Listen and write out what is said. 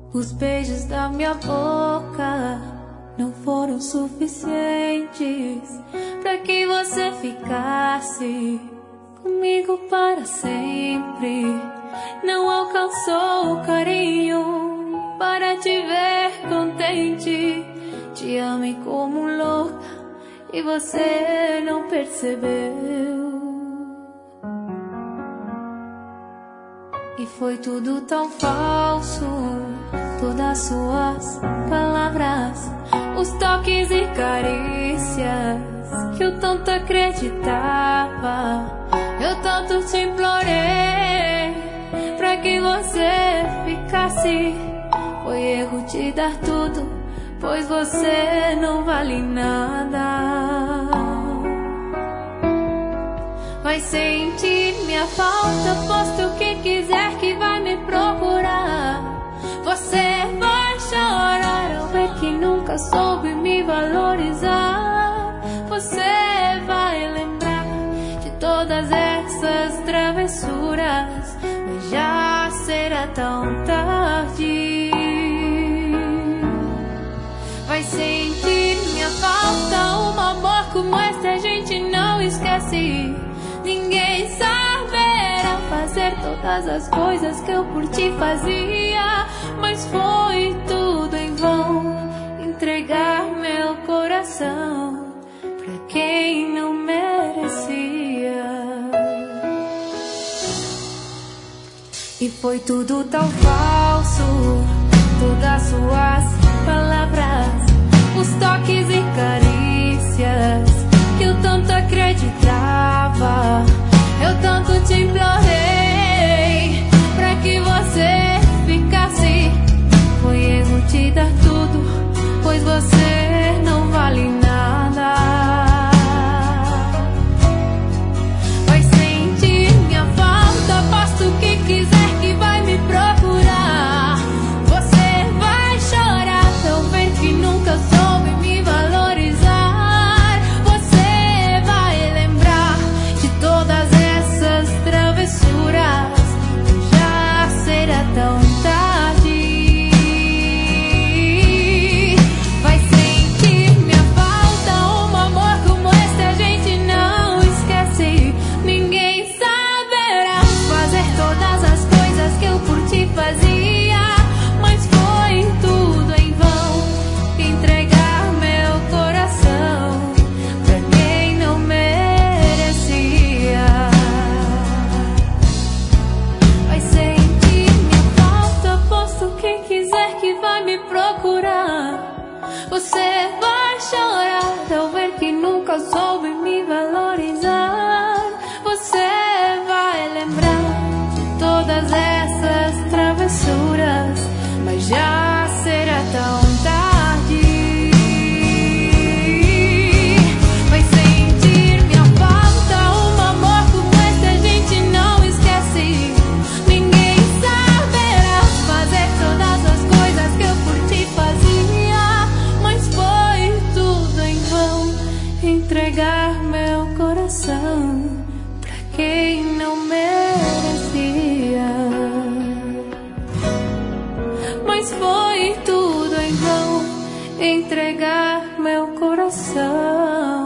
Os beijos da minha boca não foram suficientes pra que você ficasse comigo para sempre. Não alcançou o carinho para te ver contente. Te amei como louca e você não percebeu. E foi tudo tão falso, todas suas palavras, os toques e carícias que eu tanto acreditava. Eu tanto te implorei pra que você ficasse. Foi erro te dar tudo, pois você não vale nada. Vai sentir minha falta, posto que quiser que vai me procurar. Você vai chorar ao ver que nunca soube me valorizar. Você vai lembrar de todas essas travessuras, mas já será tão tarde. Vai sentir minha falta, um amor como este a gente não esquece. Ninguém saberá fazer todas as coisas que eu por ti fazia, mas foi tudo em vão entregar meu coração pra quem não merecia. E foi tudo tão falso, todas suas palavras, os toques e carícias que eu tanto acreditava. Eu tanto te implorei pra que você ficasse. Foi erro te dar tudo, pois você não vale nada. Vai sentir minha falta, aposto que quiser que vai me procurar. Você vai chorar ao ver que nunca soube me valorizar. Você vai lembrar de todas essas travessuras, já será tão tarde. Vai sentir minha falta, um amor como este a gente não esquece. Ninguém saberá fazer todas as coisas que eu por ti fazia, mas foi tudo em vão entregar meu coração pra quem não merecia. Vai sentir minha falta, posto quem quiser que vai me procurar. Você vai chorar ao ver que nunca soube me valorizar. Você vai lembrar de todas essas travessuras, mas já será tão tarde. Vai sentir minha falta, um amor como este a gente não esquece. Ninguém saberá fazer todas as coisas que eu por ti fazia, mas foi tudo em vão entregar meu coração pra quem não merecia. Mas foi tudo em vão entregar meu coração